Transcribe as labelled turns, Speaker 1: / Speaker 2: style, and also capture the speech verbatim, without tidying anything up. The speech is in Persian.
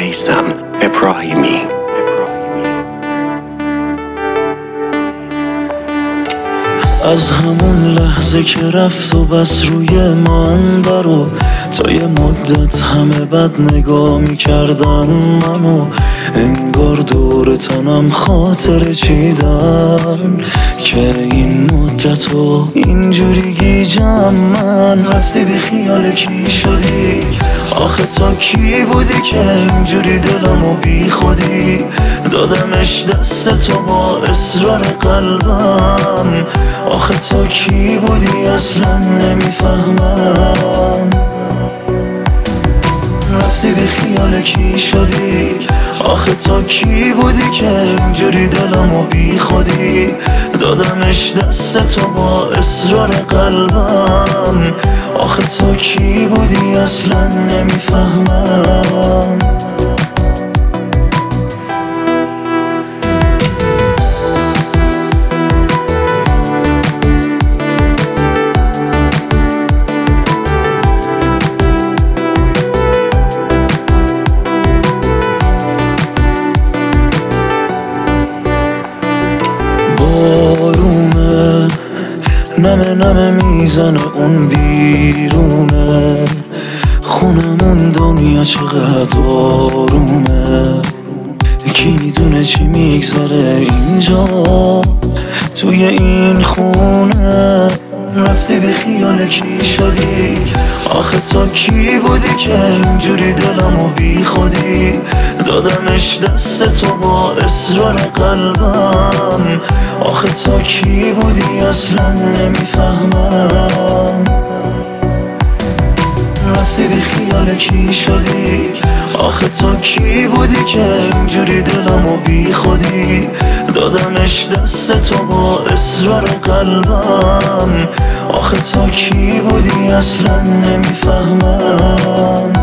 Speaker 1: میثم ابراهیمی.
Speaker 2: از همون لحظه که رفت و بس روی من برو، تا یه مدت همه بد نگاه میکردن منو، انگار دور تنم خاطر چیدن که این مدت و اینجوری گیجم من. رفتی بی خیال کی شدی؟ آخه تا کی بودی که اینجوری دلمو بی خودی دادمش دست تو با اصرار قلبم؟ آخه تا کی بودی اصلا نمیفهمم. رفتی بی خیال کی شدی؟ آخه تا کی بودی که اینجوری دلمو بی خودی دادمش دست تو با اصرار قلبم؟ آخه تا کی بودی اصلا نمیفهمم. بارونه نمه نمه میزنه اون بیرونه، خونمون دنیا چقدر آرومه. کی میدونه چی میگذره اینجا توی این خونه. رفتی بی خیال کی شدی؟ آخه تا کی بودی که اینجوری دلمو بی خودی دادمش دست تو با اصرار قلبم؟ آخه تا کی بودی اصلا نمیفهمم. رفتی بی خیال کی شدی؟ آخه تا کی بودی که اینجوری دلمو بی خودی دادمش دست تو با اصرار قلبم؟ آخه تا کی بودی اصلا نمیفهمم.